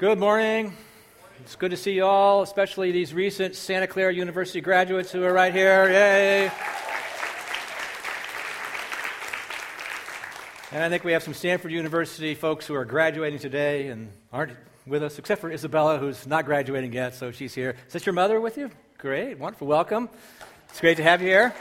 Good morning. It's good to see you all, especially these recent Santa Clara University graduates who are right here. Yay! And I think we have some Stanford University folks who are graduating today and aren't with us, except for Isabella, who's not graduating yet, so she's here. Is this your mother with you? Great, wonderful, welcome. It's great to have you here.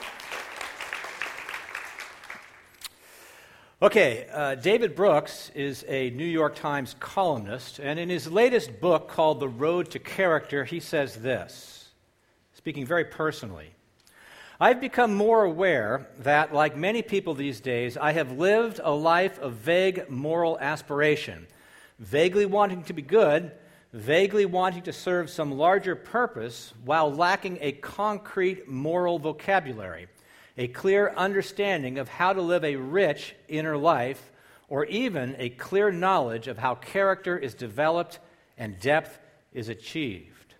Okay, David Brooks is a New York Times columnist, and in his latest book called The Road to Character, he says this, speaking very personally, "I've become more aware that, like many people these days, I have lived a life of vague moral aspiration, vaguely wanting to be good, vaguely wanting to serve some larger purpose while lacking a concrete moral vocabulary, a clear understanding of how to live a rich inner life, or even a clear knowledge of how character is developed and depth is achieved."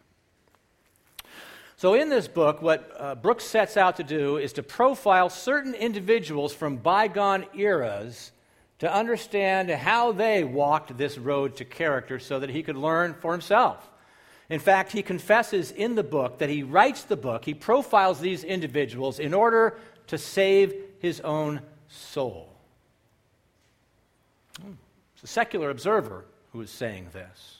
So in this book, what Brooks sets out to do is to profile certain individuals from bygone eras to understand how they walked this road to character so that he could learn for himself. In fact, he confesses in the book that he writes the book, he profiles these individuals in order to save his own soul. It's a secular observer who is saying this.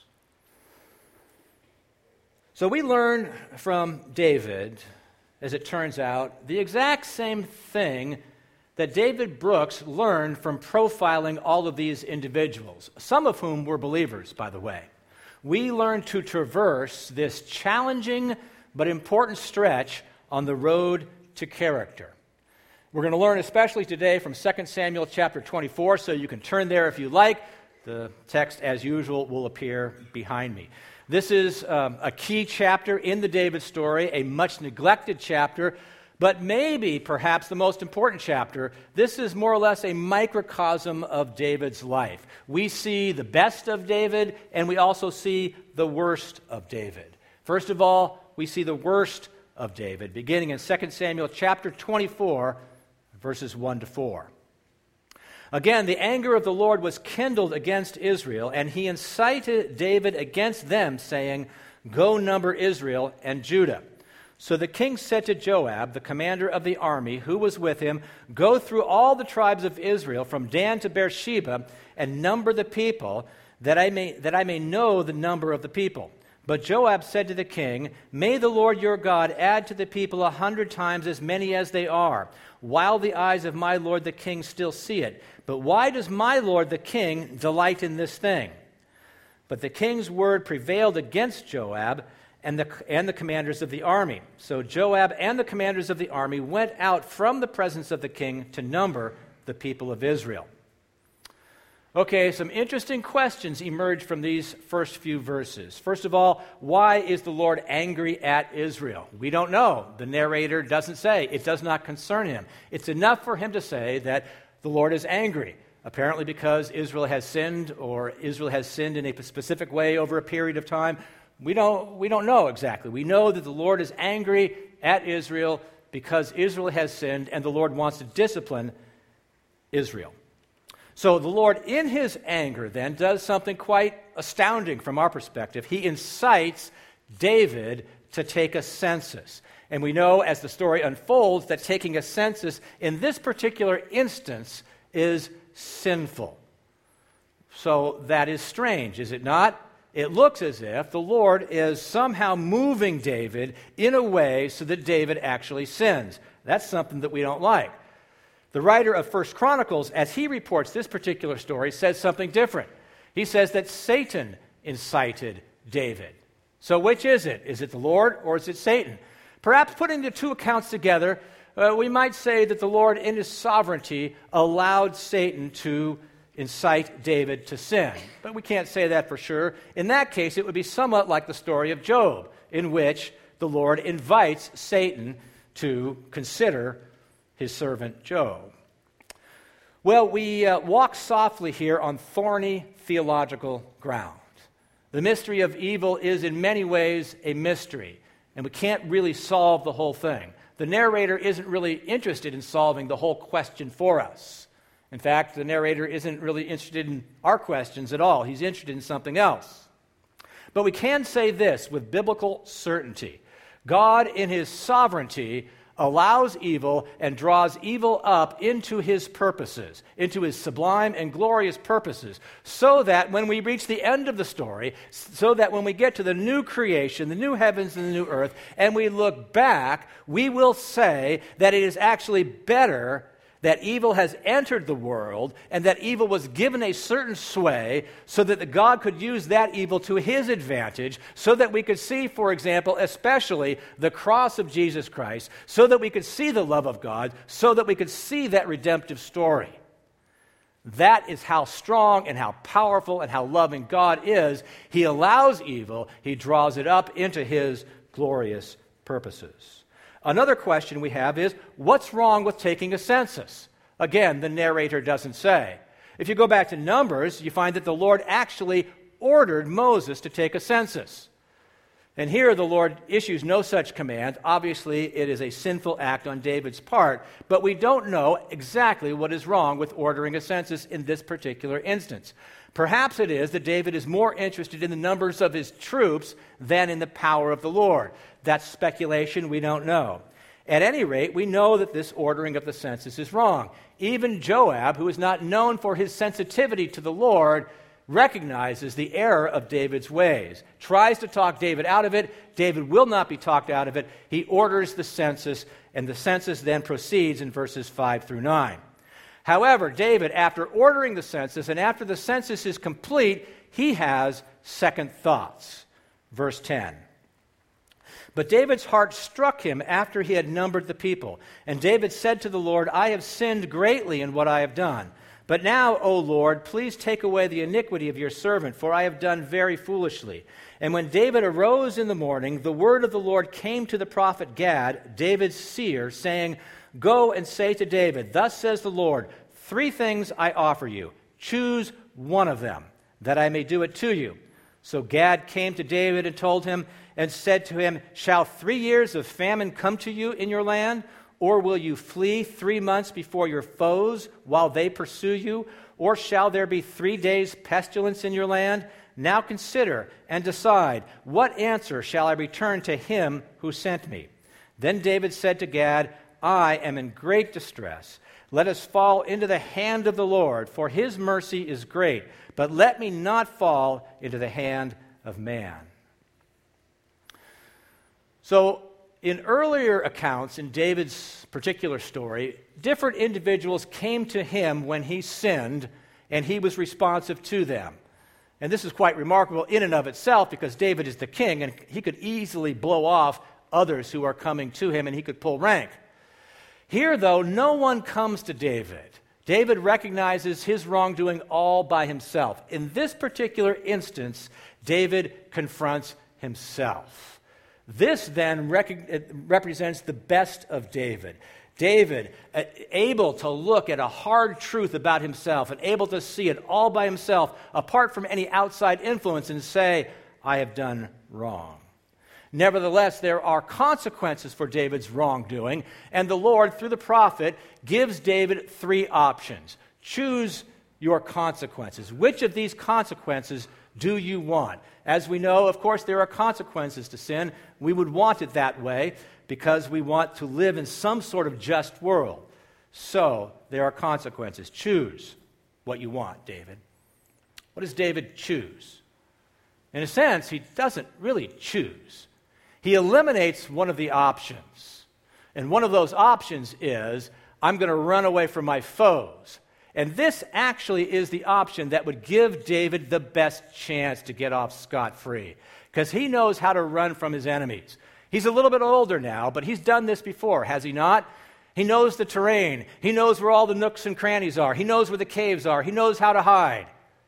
So we learn from David, as it turns out, the exact same thing that David Brooks learned from profiling all of these individuals, some of whom were believers, by the way. We learn to traverse this challenging but important stretch on the road to character. We're going to learn especially today from 2 Samuel chapter 24, so you can turn there if you like. The text, as usual, will appear behind me. This is a key chapter in the David story, a much neglected chapter, but maybe perhaps the most important chapter. This is more or less a microcosm of David's life. We see the best of David, and we also see the worst of David. First of all, we see the worst of David, beginning in 2 Samuel chapter 24, verses 1 to 4. "Again, the anger of the Lord was kindled against Israel, and he incited David against them, saying, 'Go number Israel and Judah.' So the king said to Joab, the commander of the army, who was with him, 'Go through all the tribes of Israel, from Dan to Beersheba, and number the people, that I may know the number of the people.' But Joab said to the king, 'May the Lord your God add to the people 100 times as many as they are, while the eyes of my lord the king still see it. But why does my lord the king delight in this thing?' But the king's word prevailed against Joab and the commanders of the army. So Joab and the commanders of the army went out from the presence of the king to number the people of Israel." Okay, some interesting questions emerge from these first few verses. First of all, why is the Lord angry at Israel? We don't know. The narrator doesn't say. It does not concern him. It's enough for him to say that the Lord is angry, apparently because Israel has sinned, or Israel has sinned in a specific way over a period of time. We don't know exactly. We know that the Lord is angry at Israel because Israel has sinned, and the Lord wants to discipline Israel. So the Lord, in his anger, then, does something quite astounding from our perspective. He incites David to take a census. And we know, as the story unfolds, that taking a census in this particular instance is sinful. So that is strange, is it not? It looks as if the Lord is somehow moving David in a way so that David actually sins. That's something that we don't like. The writer of 1 Chronicles, as he reports this particular story, says something different. He says that Satan incited David. So which is it? Is it the Lord or is it Satan? Perhaps putting the two accounts together, we might say that the Lord, in his sovereignty, allowed Satan to incite David to sin. But we can't say that for sure. In that case, it would be somewhat like the story of Job, in which the Lord invites Satan to consider his servant Job. Well, we walk softly here on thorny theological ground. The mystery of evil is in many ways a mystery, and we can't really solve the whole thing. The narrator isn't really interested in solving the whole question for us. In fact, the narrator isn't really interested in our questions at all. He's interested in something else. But we can say this with biblical certainty. God, in his sovereignty, allows evil and draws evil up into his purposes, into his sublime and glorious purposes, so that when we reach the end of the story, so that when we get to the new creation, the new heavens and the new earth, and we look back, we will say that it is actually better that evil has entered the world and that evil was given a certain sway so that God could use that evil to his advantage, so that we could see, for example, especially the cross of Jesus Christ, so that we could see the love of God, so that we could see that redemptive story. That is how strong and how powerful and how loving God is. He allows evil, he draws it up into his glorious purposes. Another question we have is, what's wrong with taking a census? Again, the narrator doesn't say. If you go back to Numbers, you find that the Lord actually ordered Moses to take a census. And here the Lord issues no such command. Obviously, it is a sinful act on David's part, but we don't know exactly what is wrong with ordering a census in this particular instance. Perhaps it is that David is more interested in the numbers of his troops than in the power of the Lord. That's speculation, we don't know. At any rate, we know that this ordering of the census is wrong. Even Joab, who is not known for his sensitivity to the Lord, recognizes the error of David's ways, tries to talk David out of it. David will not be talked out of it. He orders the census, and the census then proceeds in verses 5 through 9. However, David, after ordering the census and after the census is complete, he has second thoughts. Verse 10. But David's heart struck him after he had numbered the people. And David said to the Lord, I have sinned greatly in what I have done. But now, O Lord, please take away the iniquity of your servant, for I have done very foolishly. And when David arose in the morning, the word of the Lord came to the prophet Gad, David's seer, saying, Go and say to David, Thus says the Lord, 3 things I offer you. Choose one of them, that I may do it to you. So Gad came to David and told him, and said to him, Shall 3 years of famine come to you in your land? Or will you flee 3 months before your foes while they pursue you? Or shall there be 3 days pestilence in your land? Now consider and decide, what answer shall I return to him who sent me? Then David said to Gad, I am in great distress. Let us fall into the hand of the Lord, for his mercy is great. But let me not fall into the hand of man. So, in earlier accounts in David's particular story, different individuals came to him when he sinned, and he was responsive to them. And this is quite remarkable in and of itself, because David is the king, and he could easily blow off others who are coming to him, and he could pull rank. Here, though, no one comes to David. David recognizes his wrongdoing all by himself. In this particular instance, David confronts himself. This then represents the best of David. David, able to look at a hard truth about himself and able to see it all by himself, apart from any outside influence, and say, I have done wrong. Nevertheless, there are consequences for David's wrongdoing, and the Lord, through the prophet, gives David 3 options. Choose your consequences. Which of these consequences do you want? As we know, of course, there are consequences to sin. We would want it that way because we want to live in some sort of just world. So, there are consequences. Choose what you want, David. What does David choose? In a sense, he doesn't really choose. He eliminates one of the options. And one of those options is, I'm going to run away from my foes. And this actually is the option that would give David the best chance to get off scot-free, because he knows how to run from his enemies. He's a little bit older now, but he's done this before, has he not? He knows the terrain. He knows where all the nooks and crannies are. He knows where the caves are. He knows how to hide.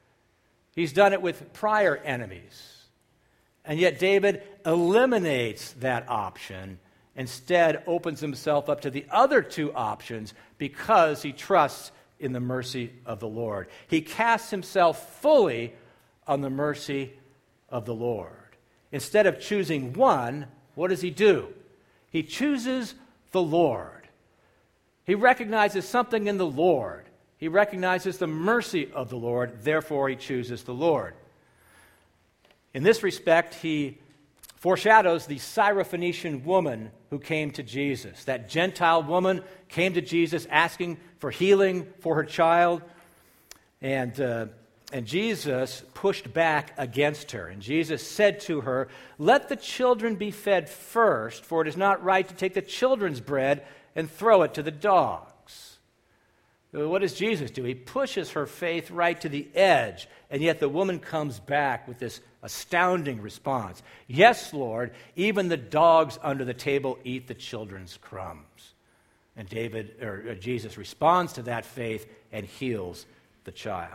He's done it with prior enemies. And yet David eliminates that option, instead opens himself up to the other 2 options because he trusts in the mercy of the Lord. He casts himself fully on the mercy of the Lord. Instead of choosing one, what does he do? He chooses the Lord. He recognizes something in the Lord. He recognizes the mercy of the Lord, therefore he chooses the Lord. In this respect, he foreshadows the Syrophoenician woman who came to Jesus. That Gentile woman came to Jesus asking for healing for her child, and Jesus pushed back against her. And Jesus said to her, "Let the children be fed first, for it is not right to take the children's bread and throw it to the dogs." What does Jesus do? He pushes her faith right to the edge, and yet the woman comes back with this astounding response. "Yes, Lord, even the dogs under the table eat the children's crumbs." And Jesus responds to that faith and heals the child.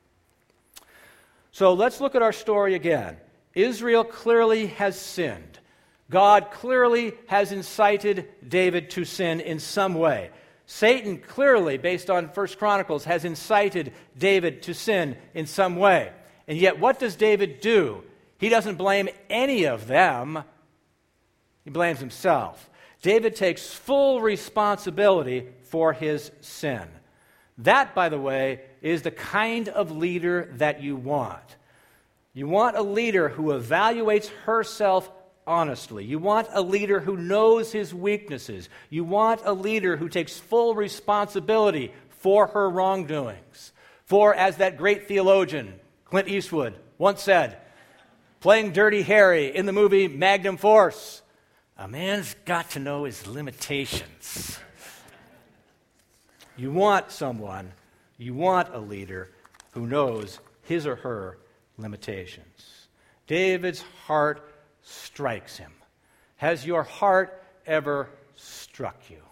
So let's look at our story again. Israel clearly has sinned. God clearly has incited David to sin in some way. Satan clearly, based on 1 Chronicles, has incited David to sin in some way. And yet, what does David do? He doesn't blame any of them. He blames himself. David takes full responsibility for his sin. That, by the way, is the kind of leader that you want. You want a leader who evaluates herself honestly. You want a leader who knows his weaknesses. You want a leader who takes full responsibility for her wrongdoings. For, as that great theologian, Clint Eastwood, once said, playing Dirty Harry in the movie Magnum Force, "A man's got to know his limitations." You want a leader who knows his or her limitations. David's heart strikes him. Has your heart ever struck you?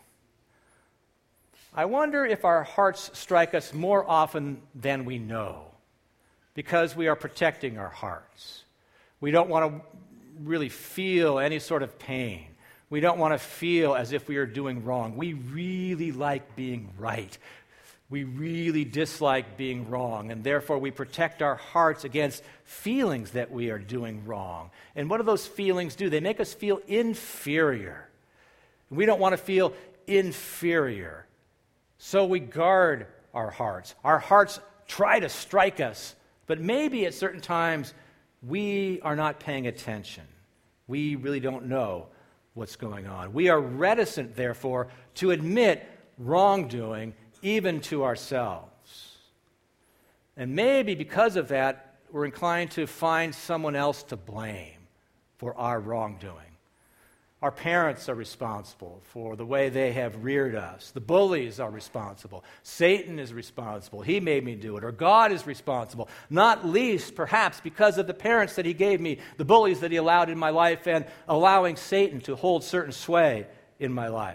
I wonder if our hearts strike us more often than we know, because we are protecting our hearts. We don't want to really feel any sort of pain. We don't want to feel as if we are doing wrong. We really like being right. We really dislike being wrong, and therefore we protect our hearts against feelings that we are doing wrong. And what do those feelings do? They make us feel inferior. We don't want to feel inferior. So we guard our hearts. Our hearts try to strike us, but maybe at certain times we are not paying attention. We really don't know what's going on. We are reticent, therefore, to admit wrongdoing even to ourselves. And maybe because of that, we're inclined to find someone else to blame for our wrongdoing. Our parents are responsible for the way they have reared us. The bullies are responsible. Satan is responsible. He made me do it. Or God is responsible. Not least, perhaps, because of the parents that he gave me, the bullies that he allowed in my life, and allowing Satan to hold certain sway in my life.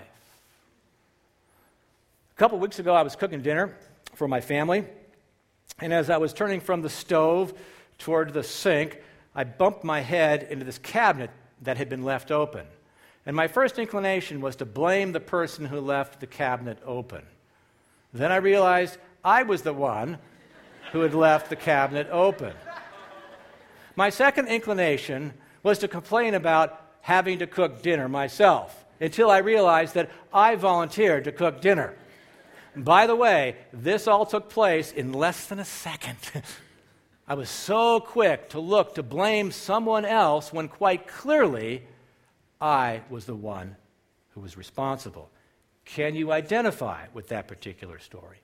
A couple weeks ago, I was cooking dinner for my family, and as I was turning from the stove toward the sink, I bumped my head into this cabinet that had been left open. And my first inclination was to blame the person who left the cabinet open. Then I realized I was the one who had left the cabinet open. My second inclination was to complain about having to cook dinner myself, until I realized that I volunteered to cook dinner. By the way, this all took place in less than a second. I was so quick to look to blame someone else when quite clearly I was the one who was responsible. Can you identify with that particular story?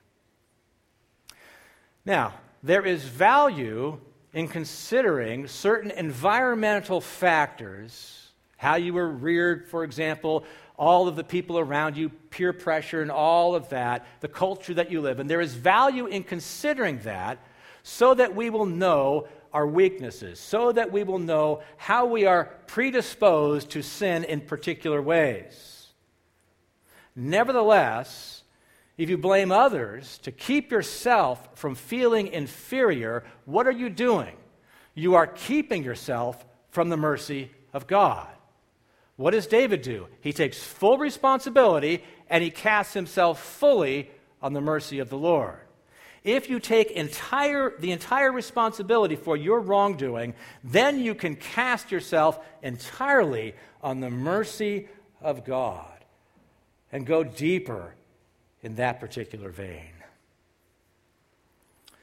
Now, there is value in considering certain environmental factors, how you were reared, for example, all of the people around you, peer pressure and all of that, the culture that you live in. There is value in considering that so that we will know our weaknesses, so that we will know how we are predisposed to sin in particular ways. Nevertheless, if you blame others to keep yourself from feeling inferior, what are you doing? You are keeping yourself from the mercy of God. What does David do? He takes full responsibility and he casts himself fully on the mercy of the Lord. If you take the entire responsibility for your wrongdoing, then you can cast yourself entirely on the mercy of God and go deeper in that particular vein.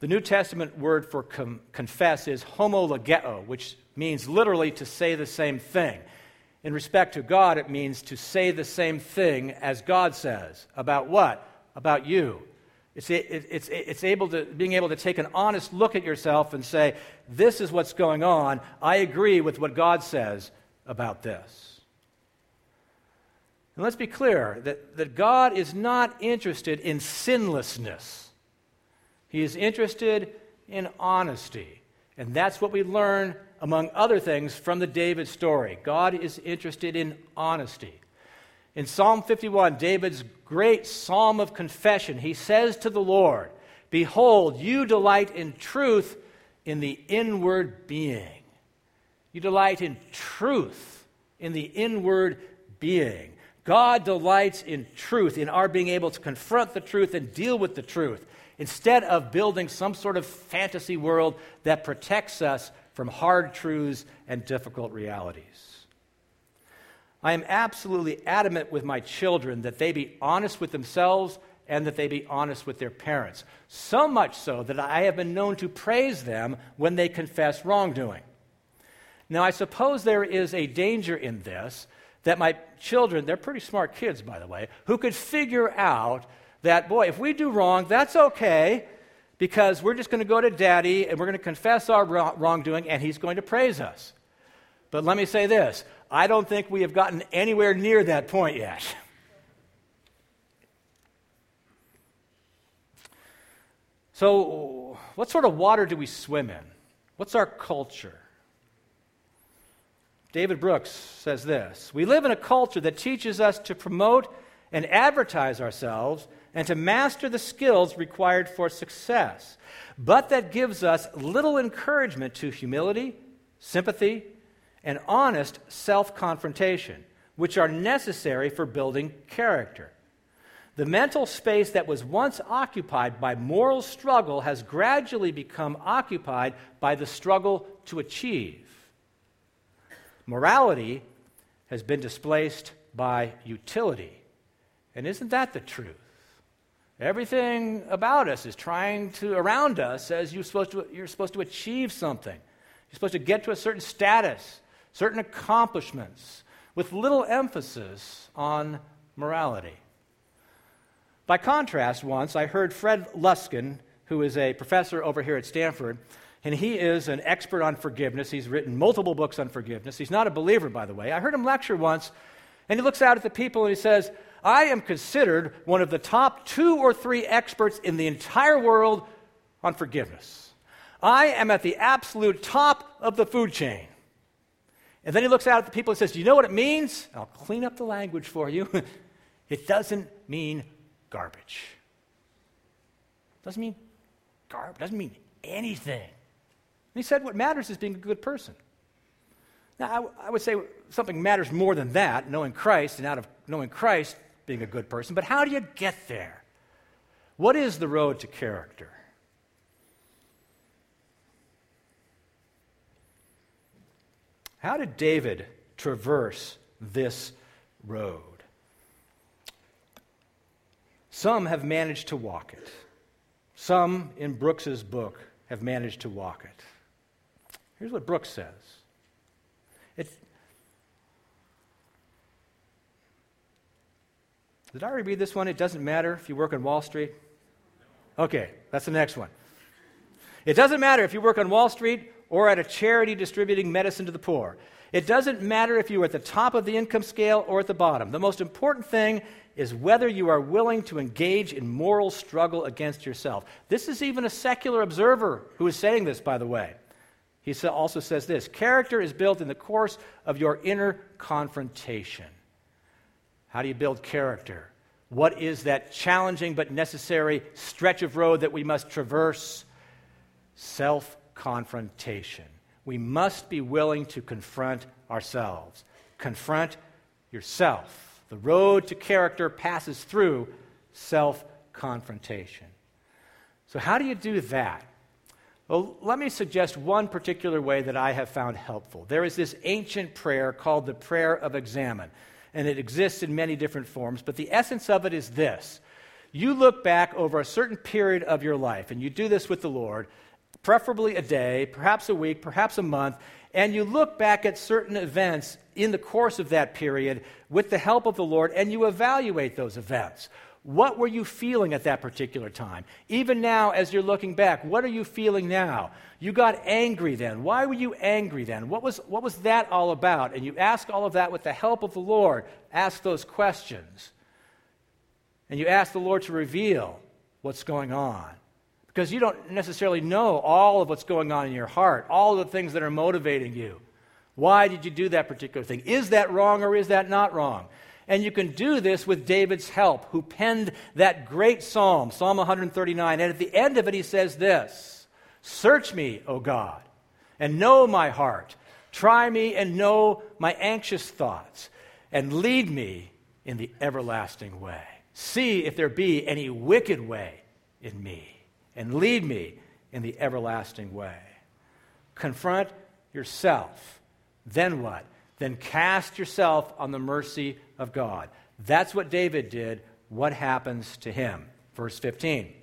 The New Testament word for confess is homologeo, which means literally to say the same thing. In respect to God, it means to say the same thing as God says. About what? About you. It's being able to take an honest look at yourself and say, this is what's going on. I agree with what God says about this. And let's be clear that God is not interested in sinlessness. He is interested in honesty. And that's what we learn, among other things, from the David story. God is interested in honesty. In Psalm 51, David's great psalm of confession, he says to the Lord, "Behold, you delight in truth in the inward being." You delight in truth in the inward being. God delights in truth, in our being able to confront the truth and deal with the truth, instead of building some sort of fantasy world that protects us from hard truths and difficult realities. I am absolutely adamant with my children that they be honest with themselves and that they be honest with their parents, so much so that I have been known to praise them when they confess wrongdoing. Now, I suppose there is a danger in this, that my children, they're pretty smart kids, by the way, who could figure out that, boy, if we do wrong, that's okay, because we're just going to go to Daddy and we're going to confess our wrongdoing and he's going to praise us. But let me say this, I don't think we have gotten anywhere near that point yet. So, what sort of water do we swim in? What's our culture? David Brooks says this, "We live in a culture that teaches us to promote and advertise ourselves and to master the skills required for success, but that gives us little encouragement to humility, sympathy, and honest self-confrontation, which are necessary for building character. The mental space that was once occupied by moral struggle has gradually become occupied by the struggle to achieve. Morality has been displaced by utility. And isn't that the truth? Everything about us is around us says you're supposed to achieve something. You're supposed to get to a certain status, certain accomplishments, with little emphasis on morality. By contrast, once I heard Fred Luskin, who is a professor over here at Stanford, and he is an expert on forgiveness. He's written multiple books on forgiveness. He's not a believer, by the way. I heard him lecture once, and he looks out at the people and he says, I am considered one of the top 2 or 3 experts in the entire world on forgiveness. I am at the absolute top of the food chain. And then he looks out at the people and says, do you know what it means? I'll clean up the language for you. It doesn't mean garbage. It doesn't mean garbage. It doesn't mean anything. And he said what matters is being a good person. Now, I would say something matters more than that, knowing Christ, and out of knowing Christ, being a good person. But how do you get there? What is the road to character? How did David traverse this road? Some have managed to walk it. Some, in Brooks's book, have managed to walk it. Here's what Brooks says. Did I already read this one? It doesn't matter if you work on Wall Street. Okay, that's the next one. It doesn't matter if you work on Wall Street or at a charity distributing medicine to the poor. It doesn't matter if you are at the top of the income scale or at the bottom. The most important thing is whether you are willing to engage in moral struggle against yourself. This is even a secular observer who is saying this, by the way. He also says this, character is built in the course of your inner confrontation. How do you build character? What is that challenging but necessary stretch of road that we must traverse? Self-confrontation. We must be willing to confront ourselves. Confront yourself. The road to character passes through self-confrontation. So how do you do that? Well, let me suggest one particular way that I have found helpful. There is this ancient prayer called the prayer of examen, and it exists in many different forms, but the essence of it is this. you look back over a certain period of your life, and you do this with the Lord, preferably a day, perhaps a week, perhaps a month, and you look back at certain events in the course of that period with the help of the Lord, and you evaluate those events. What were you feeling at that particular time? Even now, as you're looking back, what are you feeling now? You got angry then. Why were you angry then? What was that all about? And you ask all of that with the help of the Lord. Ask those questions. And you ask the Lord to reveal what's going on. Because you don't necessarily know all of what's going on in your heart, all of the things that are motivating you. Why did you do that particular thing? Is that wrong or is that not wrong? And you can do this with David's help, who penned that great psalm, Psalm 139. And at the end of it, he says this: "Search me, O God, and know my heart. Try me and know my anxious thoughts, and lead me in the everlasting way. See if there be any wicked way in me, and lead me in the everlasting way." Confront yourself. Then what? Then cast yourself on the mercy of God. That's what David did. What happens to him? Verse 15.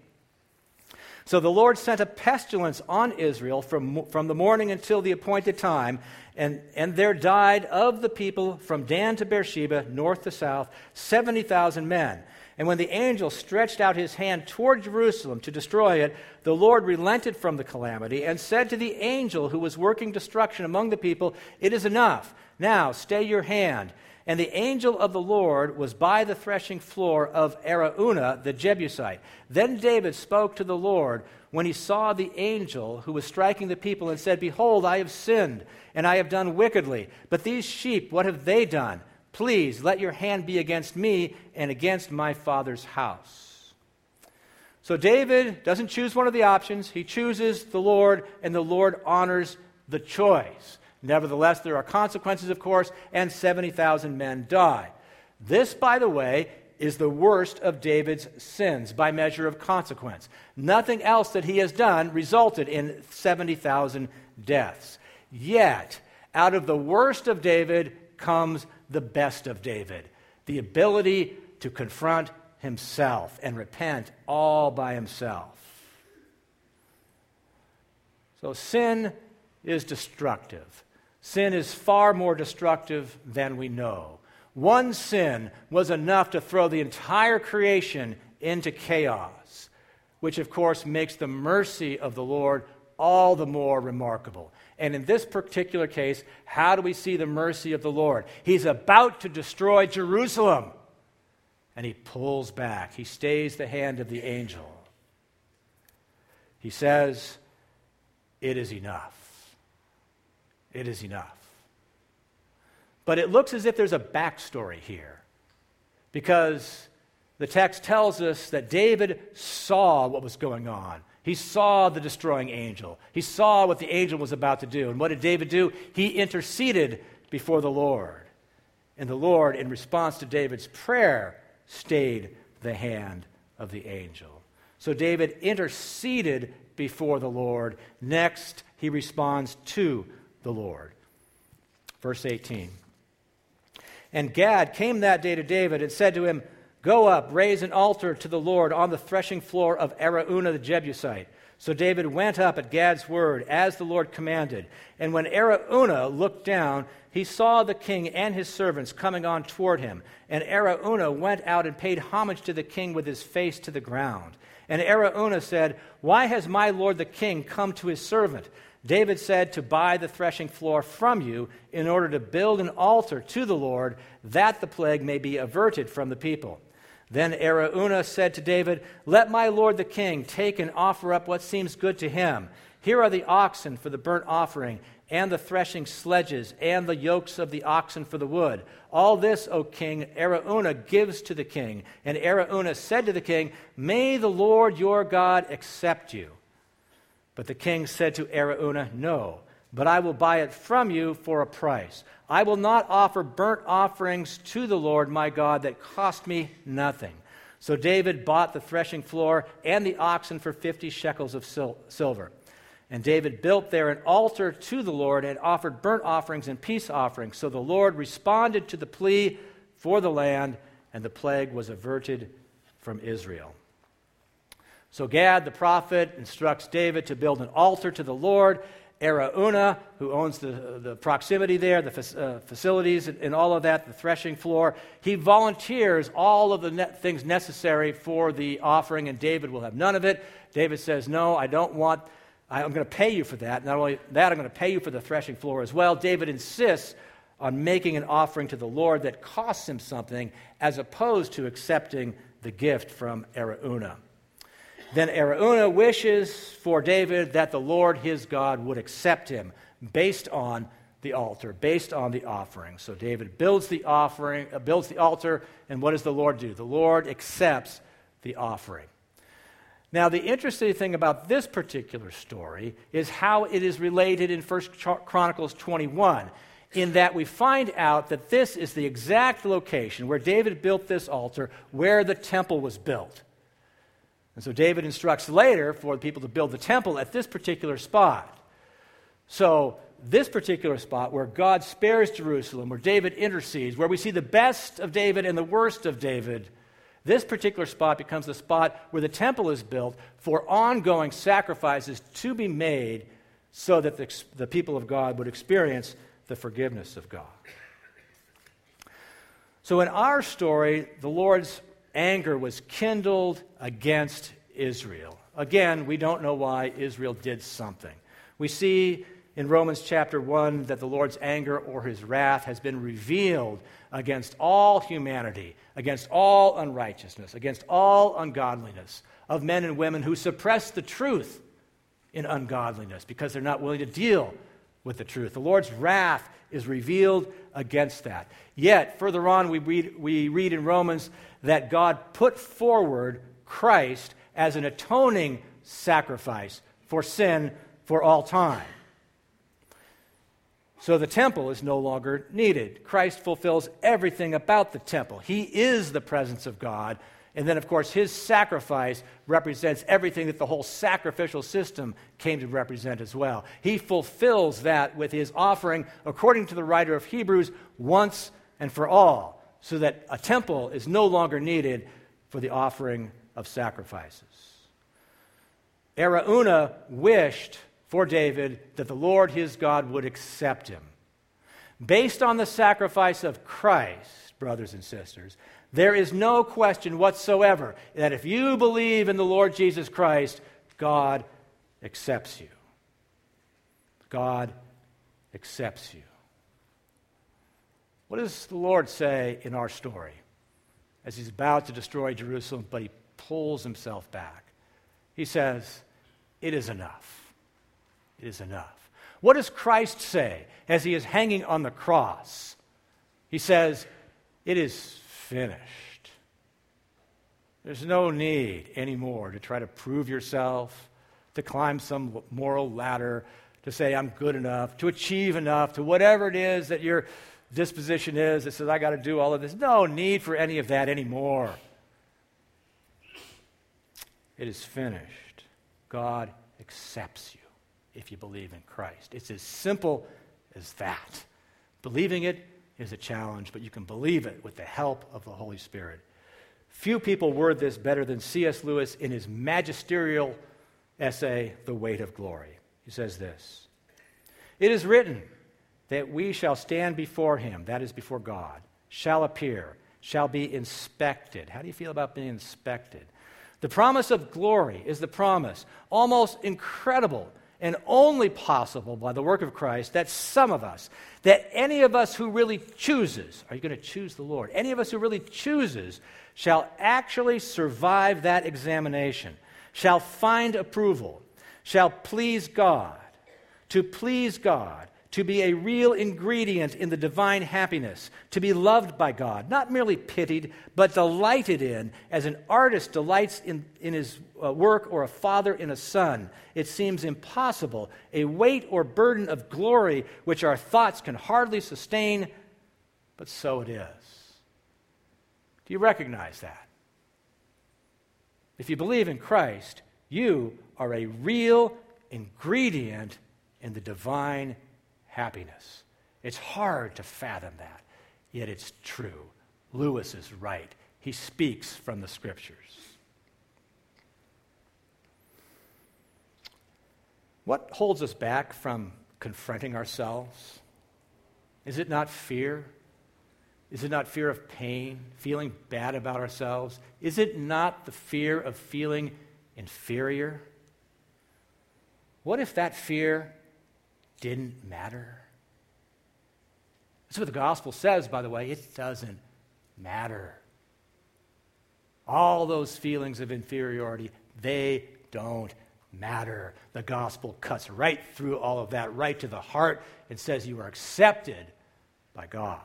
"So the Lord sent a pestilence on Israel from the morning until the appointed time, and there died of the people from Dan to Beersheba, north to south, 70,000 men. And when the angel stretched out his hand toward Jerusalem to destroy it, the Lord relented from the calamity and said to the angel who was working destruction among the people, 'It is enough. Now stay your hand.' And the angel of the Lord was by the threshing floor of Araunah the Jebusite. Then David spoke to the Lord when he saw the angel who was striking the people and said, 'Behold, I have sinned, and I have done wickedly. But these sheep, what have they done? Please let your hand be against me and against my father's house.'" So David doesn't choose one of the options. He chooses the Lord, and the Lord honors the choice. Nevertheless, there are consequences, of course, and 70,000 men die. This, by the way, is the worst of David's sins by measure of consequence. Nothing else that he has done resulted in 70,000 deaths. Yet, out of the worst of David comes the best of David, the ability to confront himself and repent all by himself. So sin is destructive. Sin is far more destructive than we know. One sin was enough to throw the entire creation into chaos, which of course makes the mercy of the Lord all the more remarkable. And in this particular case, how do we see the mercy of the Lord? He's about to destroy Jerusalem, and he pulls back. He stays the hand of the angel. He says, "It is enough. It is enough." But it looks as if there's a backstory here, because the text tells us that David saw what was going on. He saw the destroying angel. He saw what the angel was about to do. And what did David do? He interceded before the Lord. And the Lord, in response to David's prayer, stayed the hand of the angel. So David interceded before the Lord. Next, he responds to the Lord. Verse 18. "And Gad came that day to David and said to him, 'Go up, raise an altar to the Lord on the threshing floor of Araunah the Jebusite.' So David went up at Gad's word, as the Lord commanded. And when Araunah looked down, he saw the king and his servants coming on toward him. And Araunah went out and paid homage to the king with his face to the ground. And Araunah said, 'Why has my lord the king come to his servant?' David said, 'To buy the threshing floor from you in order to build an altar to the Lord, that the plague may be averted from the people.' Then Araunah said to David, 'Let my lord the king take and offer up what seems good to him. Here are the oxen for the burnt offering, and the threshing sledges, and the yokes of the oxen for the wood. All this, O king, Araunah gives to the king.' And Araunah said to the king, 'May the Lord your God accept you.' But the king said to Araunah, 'No, but I will buy it from you for a price. I will not offer burnt offerings to the Lord my God that cost me nothing.' So David bought the threshing floor and the oxen for 50 shekels of silver. And David built there an altar to the Lord and offered burnt offerings and peace offerings. So the Lord responded to the plea for the land, and the plague was averted from Israel." So Gad, the prophet, instructs David to build an altar to the Lord. Araunah, who owns the proximity there, the facilities and all of that, the threshing floor, he volunteers all of the things necessary for the offering, and David will have none of it. David says, no, I'm going to pay you for that. Not only that, I'm going to pay you for the threshing floor as well. David insists on making an offering to the Lord that costs him something, as opposed to accepting the gift from Araunah. Then Araunah wishes for David that the Lord his God would accept him based on the altar, based on the offering. So David builds the altar, and what does the Lord do? The Lord accepts the offering. Now, the interesting thing about this particular story is how it is related in 1 Chronicles 21, in that we find out that this is the exact location where David built this altar, where the temple was built. And so David instructs later for the people to build the temple at this particular spot. So this particular spot where God spares Jerusalem, where David intercedes, where we see the best of David and the worst of David, this particular spot becomes the spot where the temple is built for ongoing sacrifices to be made so that the people of God would experience the forgiveness of God. So in our story, the Lord's anger was kindled against Israel. Again, we don't know why Israel did something. We see in Romans chapter 1 that the Lord's anger or his wrath has been revealed against all humanity, against all unrighteousness, against all ungodliness of men and women who suppress the truth in ungodliness because they're not willing to deal with the truth. The Lord's wrath is revealed against that. Yet, further on, we read in Romans that God put forward Christ as an atoning sacrifice for sin for all time. So the temple is no longer needed. Christ fulfills everything about the temple. He is the presence of God. And then, of course, his sacrifice represents everything that the whole sacrificial system came to represent as well. He fulfills that with his offering, according to the writer of Hebrews, once and for all, so that a temple is no longer needed for the offering of sacrifices. Araunah wished for David that the Lord his God would accept him. Based on the sacrifice of Christ, brothers and sisters, there is no question whatsoever that if you believe in the Lord Jesus Christ, God accepts you. God accepts you. What does the Lord say in our story as he's about to destroy Jerusalem, but he pulls himself back? He says, "It is enough. It is enough." What does Christ say as he is hanging on the cross? He says, "It is finished." There's no need anymore to try to prove yourself, to climb some moral ladder, to say I'm good enough, to achieve enough, to whatever it is that your disposition is that says I got to do all of this. No need for any of that anymore. It is finished. God accepts you if you believe in Christ. It's as simple as that. Believing it is a challenge, but you can believe it with the help of the Holy Spirit. Few people word this better than C.S. Lewis in his magisterial essay, The Weight of Glory. He says this: "It is written that we shall stand before him," that is before God, "shall appear, shall be inspected." How do you feel about being inspected? The promise of glory is the promise, almost incredible and only possible by the work of Christ, that some of us, that any of us who really chooses, are you going to choose the Lord? Any of us who really chooses shall actually survive that examination, shall find approval, shall please God. To please God, to be a real ingredient in the divine happiness, to be loved by God, not merely pitied, but delighted in, as an artist delights in his work or a father in a son. It seems impossible, a weight or burden of glory which our thoughts can hardly sustain, but so it is. Do you recognize that? If you believe in Christ, you are a real ingredient in the divine happiness. It's hard to fathom that, yet it's true. Lewis is right. He speaks from the Scriptures. What holds us back from confronting ourselves? Is it not fear? Is it not fear of pain, feeling bad about ourselves? Is it not the fear of feeling inferior? What if that fear didn't matter? That's what the gospel says, by the way. It doesn't matter. All those feelings of inferiority, they don't matter. The gospel cuts right through all of that, right to the heart, and says you are accepted by God.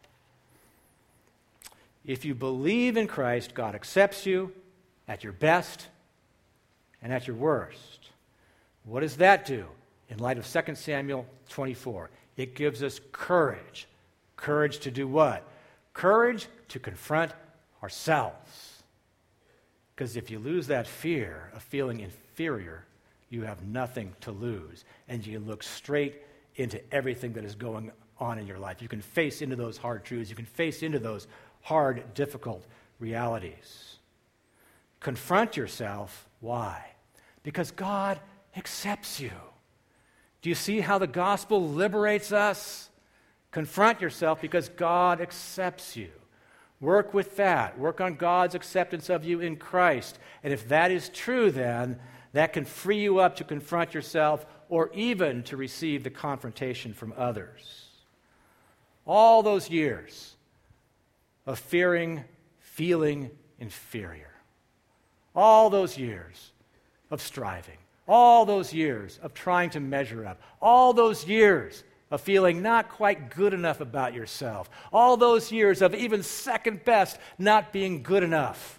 If you believe in Christ, God accepts you at your best and at your worst. What does that do in light of 2 Samuel 24? It gives us courage. Courage to do what? Courage to confront ourselves. Because if you lose that fear of feeling inferior, you have nothing to lose. And you look straight into everything that is going on in your life. You can face into those hard truths. You can face into those hard, difficult realities. Confront yourself. Why? Because God accepts you. Do you see how the gospel liberates us? Confront yourself because God accepts you. Work with that. Work on God's acceptance of you in Christ. And if that is true, then that can free you up to confront yourself or even to receive the confrontation from others. All those years of fearing, feeling inferior. All those years of striving. All those years of trying to measure up. All those years of feeling not quite good enough about yourself. All those years of even second best not being good enough.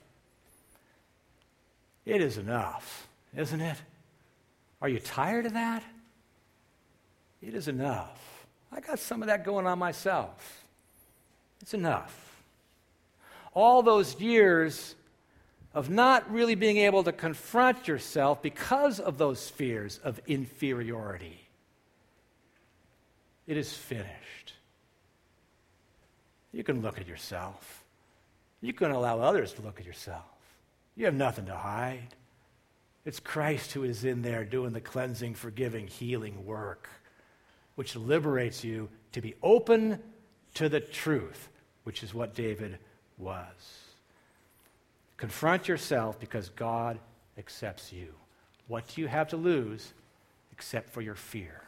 It is enough, isn't it? Are you tired of that? It is enough. I got some of that going on myself. It's enough. All those years of not really being able to confront yourself because of those fears of inferiority. It is finished. You can look at yourself. You can allow others to look at yourself. You have nothing to hide. It's Christ who is in there doing the cleansing, forgiving, healing work, which liberates you to be open to the truth, which is what David was. Confront yourself because God accepts you. What do you have to lose except for your fear?